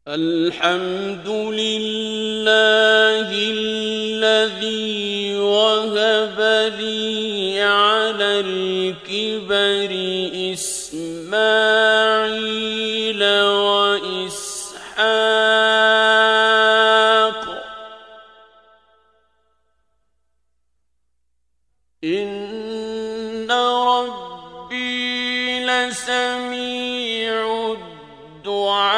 الحمد لله الذي وهب لي على الكبر إسماعيل وإسحاق إن ربي لسميع الدعاء